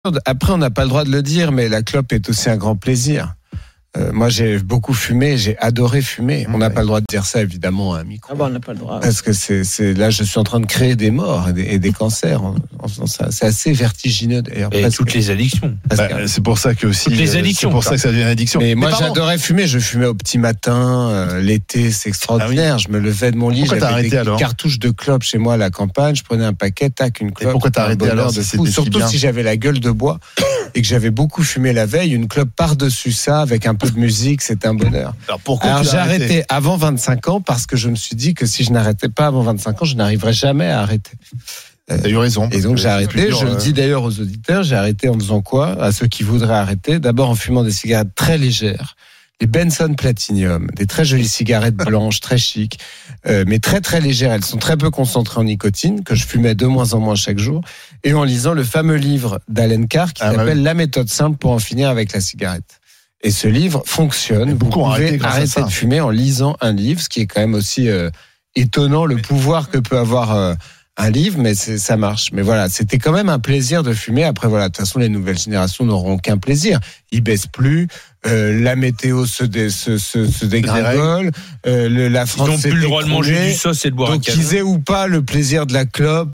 Après, on n'a pas le droit de le dire, mais la clope est aussi un grand plaisir. Moi, j'ai beaucoup fumé, j'ai adoré fumer. On n'a pas le droit de dire ça, évidemment, à un micro. Ah bah, on n'a pas le droit. Parce que là, je suis en train de créer des morts et des cancers en faisant ça. C'est assez vertigineux, d'ailleurs. Et toutes les addictions. C'est pour ça que aussi. Toutes les addictions. C'est pour ça que ça devient une addiction. Mais moi, j'adorais fumer. Je fumais au petit matin, l'été, c'est extraordinaire. Je me levais de mon lit, j'avais des cartouches de clopes chez moi à la campagne. Je prenais un paquet, tac, une clope. Et pourquoi t'as arrêté alors de fou. Surtout si j'avais la gueule de bois et que j'avais beaucoup fumé la veille, une clope par-dessus ça, avec un peu de musique, c'était un bonheur. Alors j'ai arrêté avant 25 ans parce que je me suis dit que si je n'arrêtais pas avant 25 ans, je n'arriverais jamais à arrêter. T'as eu raison. Et donc j'ai arrêté, je le dis d'ailleurs aux auditeurs, j'ai arrêté en faisant quoi? À ceux qui voudraient arrêter, d'abord en fumant des cigarettes très légères, les Benson Platinum, des très jolies cigarettes blanches, très chic, mais très très légères, elles sont très peu concentrées en nicotine, que je fumais de moins en moins chaque jour, et en lisant le fameux livre d'Allen Carr qui s'appelle La méthode simple pour en finir avec la cigarette. Et ce livre fonctionne. Vous pouvez arrêter de fumer en lisant un livre, ce qui est quand même aussi étonnant, le pouvoir que peut avoir un livre, mais ça marche. Mais voilà, c'était quand même un plaisir de fumer. Après, voilà, de toute façon, les nouvelles générations n'auront aucun plaisir. Ils baissent plus. La météo se dégringole. La France ils n'ont plus le droit de manger du sauce et de boire un café. Donc, qu'ils aient ou pas le plaisir de la clope,